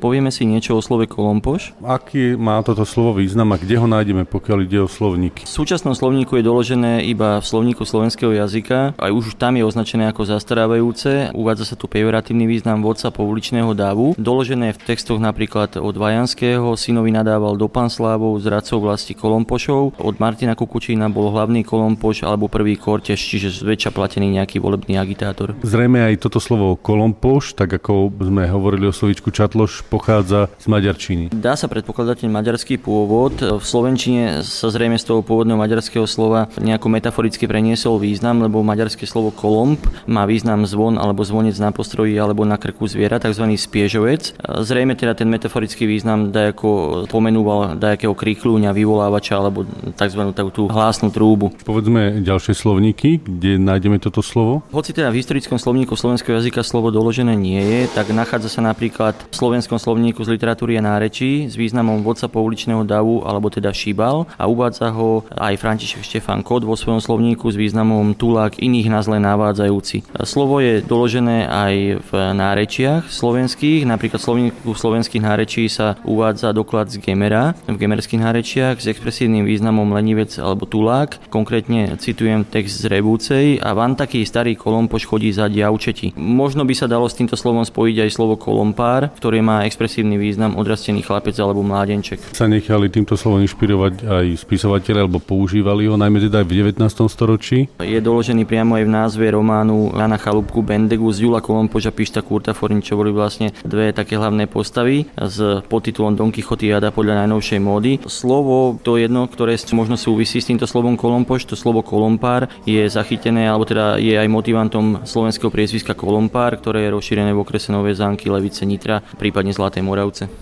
povieme si niečo o slove kolompoš. Aký má toto slovo význam a kde ho nájdeme, pokiaľ ide o slovníky? V súčasnom slovníku je doložené iba v slovníku slovenského jazyka. Aj už tam je označené ako zastarávajúce. Uvádza sa tu pejoratívny význam vodca pouličného davu. Doložené v textoch napríklad od Vajanského, synovi nadával do panslávov, zradcov vlasti kolompošov. Od Martina Kukučína bol hlavný kolompoš alebo prvý kortež, čiže zväčša platený nejaký volebný agitátor. Zrejme aj toto slovo kolompoš, tak ako sme hovorili o slovíčku čatloš, pochádza z maďarčiny. Dá sa predpokladať ten maďarský pôvod. V slovenčine sa zrejme z toho pôvodného maďarského slova nejako metaforicky preniesol význam, lebo maďarské slovo kolomb má význam zvon alebo zvonec na postroji alebo na krku zviera, tzv. Spiežovec. Zrejme teda ten metaforický význam dajako pomenúval dajakého krikľúňa, vyvolávača alebo tzv. Tú hlásnu trúbu. Povedzme ďalšie slovníky, kde nájdeme toto slovo. Hoci teda v historickom slovníku slovenského jazyka slovo doložené nie je, tak nachádza sa napríklad v slovenskom slovníku z literatúry a nárečí s významom vodca pouličného davu alebo teda šibal a uvádza ho aj František Štefán Kód vo svojom slovníku s významom tulák iných na zle navádzajúci. Slovo je doložené aj v nárečiach slovenských, napríklad v slovníku slovenských nárečí sa uvádza doklad z Gemera v gemerských nárečiach s expresívnym významom lenivec alebo tulák. Konkrétne citujem text z Rebúcej a van taký starý kolompoš chodí za diavčeti. Možno by sa dalo s týmto slovom spojiť aj slovo kolompár, ktoré má expresívny význam odrastený chlapec alebo mládenček. Sa nechali týmto slovom inšpirovať aj spisovateľe alebo používali ho, najmä teda aj v 19. storočí. Je doložený priamo aj v názve románu Jana Chalúbku Bendegu z Jula Kolompoža Pišta Kurtaforin, čo boli vlastne dve také hlavné postavy s podtitulom Don Quixote jada podľa najnovšej módy. Slovo to jedno, ktoré možno súvisí s týmto slovom kolompoš, to slovo kolompár je zachytené, alebo teda je aj motivantom slovenského priezviska Kolompár, ktoré je rozšírené v okrese Nové Zánky, Levice, Nitra, prípadne Zlaté Moravce.